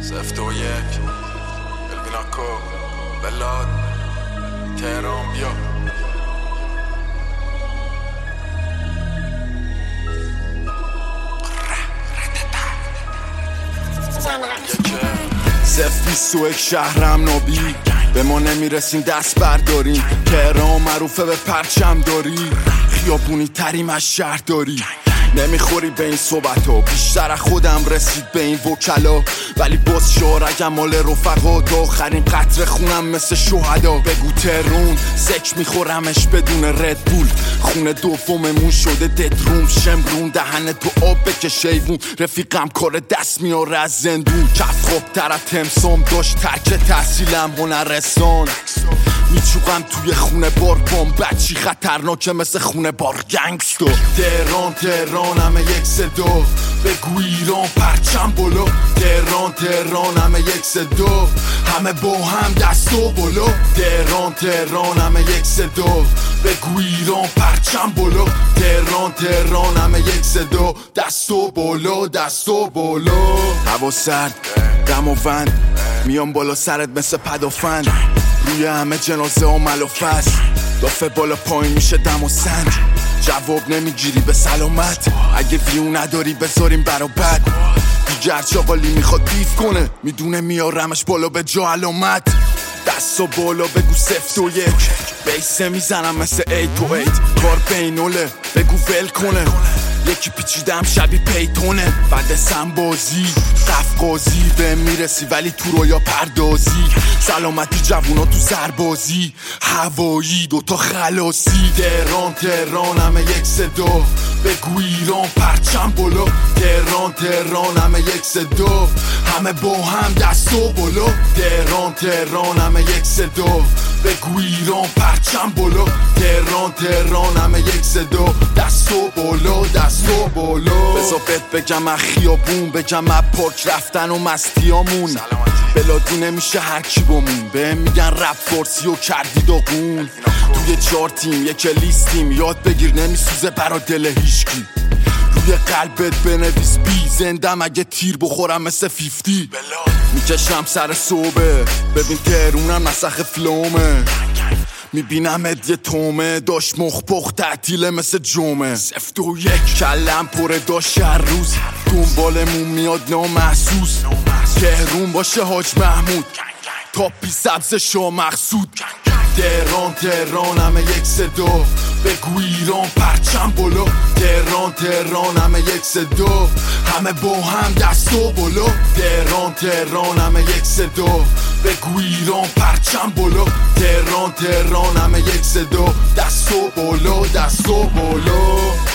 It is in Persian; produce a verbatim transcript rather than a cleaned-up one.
سفت و یک الویناکو بلاد تهران بیا سفت بیست و یک شهرم نابی به ما نمیرسیم دست برداریم. تهران معروفه به پرچم داری، خیابونی تریم از شهر داری. نمیخوری به این صحبتا، بیشتر از خودم رسید به این وکلا. ولی باز شارگم مال رفقا، تا آخرین قطره خونم مثل شهدا. بگو ترون سک میخورمش بدون ردبول، خونه دوممون شده ددروم. شمرون دهن تو آب بکش ایوون، رفیقم کار دست میاره از زندون. کف خوب تر از تمسام داشت ترک تحصیلم هنرستان. میچوقم توی خونه بار بام بچی خطرناکه مثل خونه بار گنگستو. تهران تهران همه یک صدا، بگو ایران پرچم بالا. تهران تهران همه یک صدا، همه با هم دست و بالا. تهران تهران همه یک صدا، بگو ایران پرچم بالا. تهران تهران همه یک صدا، دست و بالا دست و بالا. هوا سرد دم و وند، میام بالا سرت مثل پدافند. روی همه جنازه و ملافست، دافه بالا پایین میشه دم و سنج. جواب نمیگیری به سلامت، اگه ویو نداری بذاریم برا بد. دیگر چاقالی میخواد بیف کنه، میدونه میارمش بالا به جا علامت. دست و بالا بگو سفت و یک، بیسه میزنم مثل ای تو ایت. کار بینوله بگو ول کنه، یکی پیچیدم شبی پیتونه. بعد سنبازی قفقازی به میرسی ولی تو رویا پردازی. سلامتی جوونا تو سربازی، هوایی دوتا خلاصی. تهران تهران همه یک صدا، بگو ایران پرچم بالا. تهران تهران همه یک صدا، همه با هم دست و بالا. تهران تهران همه یک صدا، بگو ایران پرچم بالا. تهران تهران همه یک صدا، دست و بالا دست و بالا. بذار بهت بگم از خیابون، بگم از پارک رفتن و مستیامون. بلادی نمیشه هر کی بامون، بهم میگن رپ فارسی و کردی داغون. توی چهار تیم یک لیستیم، یاد بگیر نمیسوزه برا دل هیچکی. روی قلبت بنویس بی، زندم اگه تیر بخورم مثل فیفتی. میکشم سر صوبه، ببین تهرونم نسخ فلومه. میبینم یه تومه، داشت مخ پخت تعطیله مثل جمعه. سفت و یک کلم پره داشت هر روز، دنبالمون میاد نامحسوس. تهرون باشه حاج محمود، تاپی سبز شا مقصود. تهران تهران همه یک صدا، بگو ایران پرچم بالا. تهران تهران همه یک صدا، همه با هم دست و بالا. تهران تهران همه یک صدا، بگو ایران پرچم بالا. تهران تهران همه یک صدا، دست و بالا دست و بالا.